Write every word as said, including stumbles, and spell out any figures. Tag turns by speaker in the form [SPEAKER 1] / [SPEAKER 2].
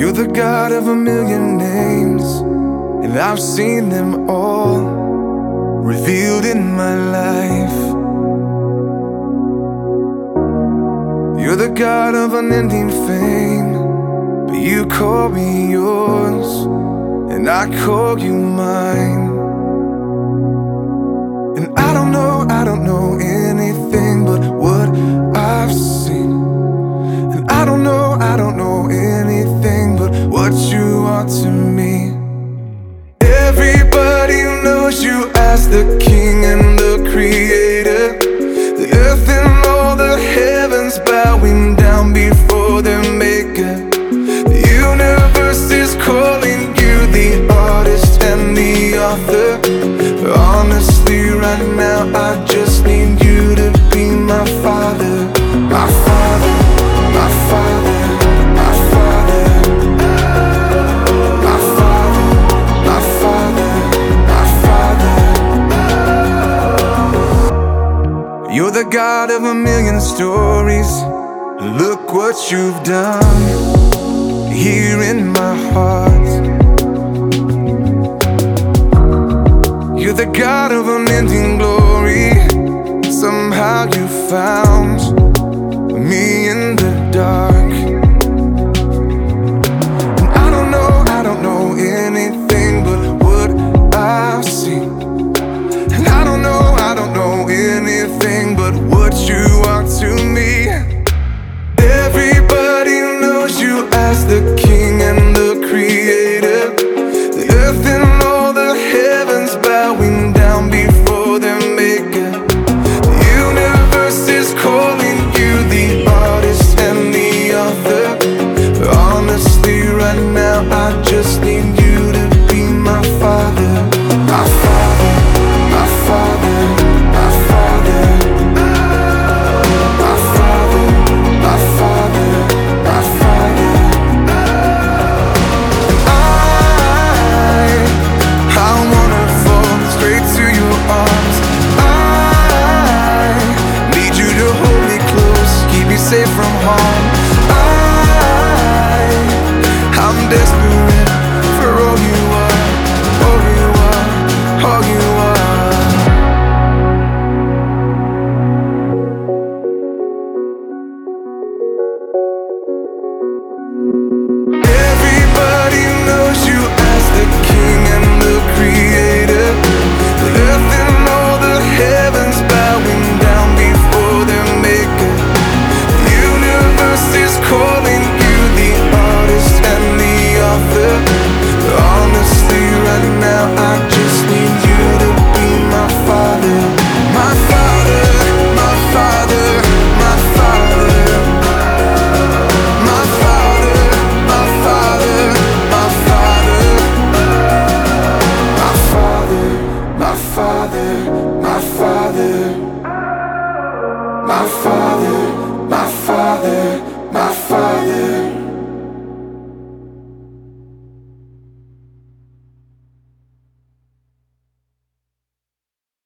[SPEAKER 1] You're the God of a million names, and I've seen them all revealed in my life. You're the God of unending fame, but you call me yours, and I call you mine. And I don't know, I don't know anything but what I've seen. And I don't know, I don't know anything but what you are to me. Everybody knows you as the King and the Creator. The earth and all the heavens bowing down before their Maker. The universe is calling you the artist and the author. But honestly, right now I just need you to be my Father, my Father, my Father, my Father, my Father, my Father, my Father. You're the God of a million stories. Look what you've done here in my heart. You're the God of unending glory. Somehow you found me in the dark. And I don't know, I don't know anything but what I've seen. And I don't know, I don't know anything but what you are to me. Everybody knows you as the King